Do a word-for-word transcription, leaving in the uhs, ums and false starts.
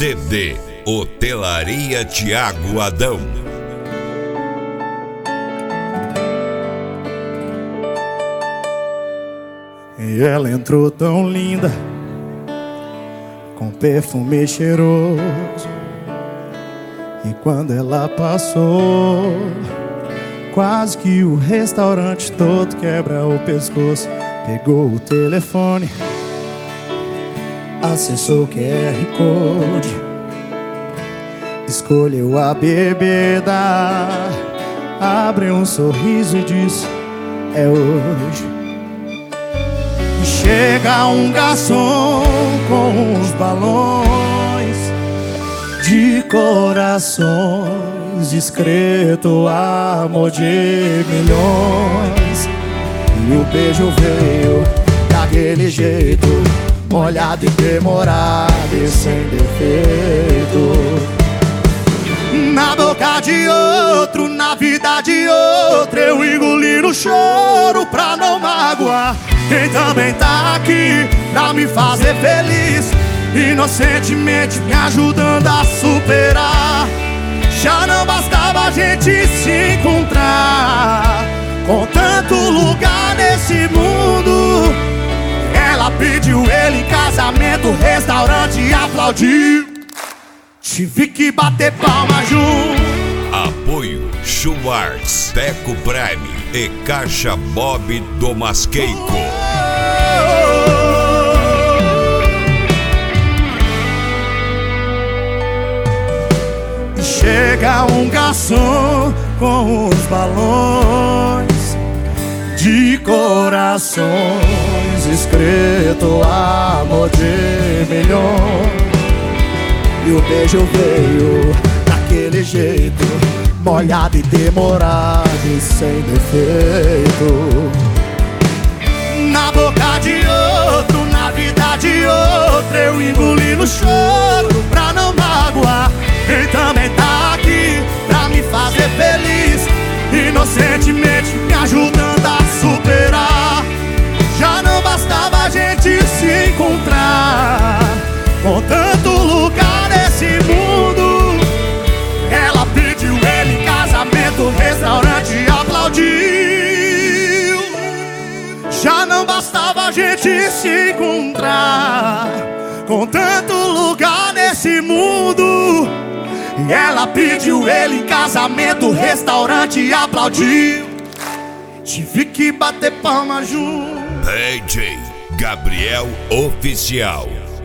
C D Hotelaria Thiago Adão. E ela entrou tão linda, com perfume cheiroso. E quando ela passou, quase que o restaurante todo quebra o pescoço. Pegou o telefone, acessou o Q R Code, escolheu a bebida, abriu um sorriso e disse: é hoje. E chega um garçom com uns balões de corações, escrito amor de milhões. E o beijo veio daquele jeito, molhado e demorado e sem defeito. Na boca de outro, na vida de outro, eu engoli no choro pra não magoar quem também tá aqui pra me fazer feliz, inocentemente me ajudando a superar. Já não bastava a gente se encontrar, com tanto lugar nesse mundo. Ela pediu ele em casamento, o restaurante aplaudiu. Tive que bater palma junto. Apoio Schwartz, Teco Prime e Caixa Bob do Masqueico. Chega um garçom com os balões de corações, escrito amor de milhões. E o beijo veio daquele jeito, molhado e demorado e sem defeito. Na boca de outro, na vida de outro, eu engoli no choro pra não magoar quem também tá aqui pra me fazer feliz, inocentemente me ajudando a superar. Já não bastava a gente se encontrar, com tanto lugar nesse mundo. Ela pediu ele em casamento, o restaurante aplaudiu. Já não bastava a gente se encontrar, com tanto lugar nesse mundo. E ela pediu ele em casamento, o restaurante aplaudiu. Tive que bater palma junto. D J Gabriel Oficial.